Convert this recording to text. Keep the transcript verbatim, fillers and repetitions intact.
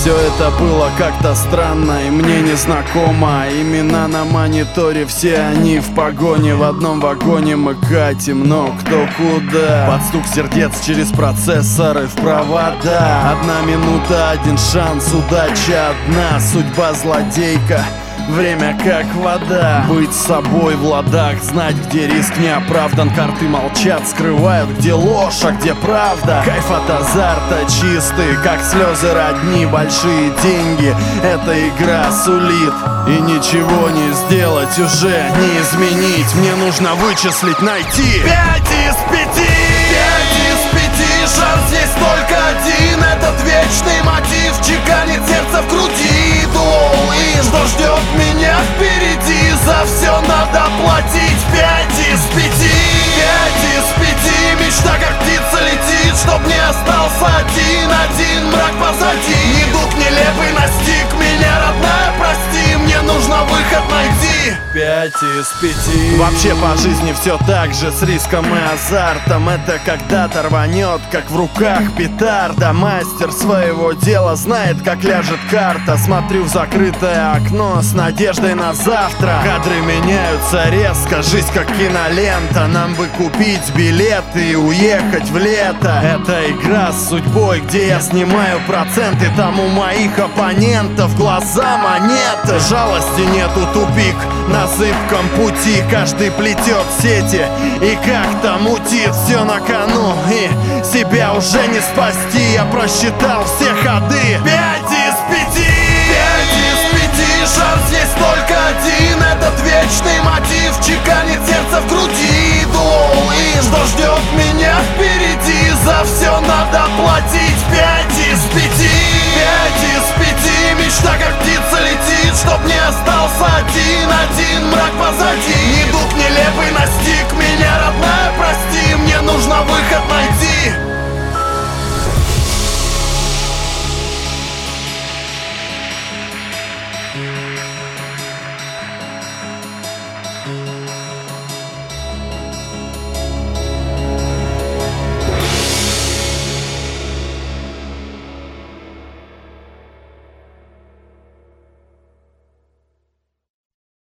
Все это было как-то странно и мне незнакомо. Имена на мониторе, все они в погоне. В одном вагоне мы катим, но кто куда. Под стук сердец через процессоры в провода. Одна минута, один шанс, удача одна. Судьба злодейка, время как вода. Быть собой в ладах, знать, где риск не оправдан. Карты молчат, скрывают, где ложь, а где правда. Кайф от азарта чистый, как слезы родни. Большие деньги эта игра сулит, и ничего не сделать, уже не изменить. Мне нужно вычислить, найти. Пять из пяти, пять из пяти, шанс здесь только один. Этот вечный мотив чеканит сердце в груди. All-in. Что ждет меня впереди? За все надо платить. Пять из пяти, пять из пяти, мечта как птица летит, чтоб не остался один, один мрак позади. Недуг нелепый настиг меня, родная, прости, мне нужно выход найти. Пять из пяти. Вообще по жизни все так же, с риском и азартом. Это когда-то рванет, как в руках петарда. Мастер своего дела знает, как ляжет карта. Смотрю в закрытое окно с надеждой на завтра. Кадры меняются резко, жизнь как кинолента. Нам бы купить билеты и уехать в лето. Это игра с судьбой, где я снимаю проценты. Там у моих оппонентов глаза монеты. Жалости нету, тупик на зыбком пути. Каждый плетет сети и как-то мутит. Все на кону и себя уже не спасти. Я просчитал все ходы. Пять из пяти, пять из пяти, шанс здесь только один. Этот вечный мотив чеканит сердце в груди. All-in. Что ждет меня впереди? За все надо платить. Пять из пяти, пять из пяти, мечта как птица летит, чтоб не остался один, один мрак позади. Недуг нелепый настиг меня, родная, прости, мне нужно выход найти.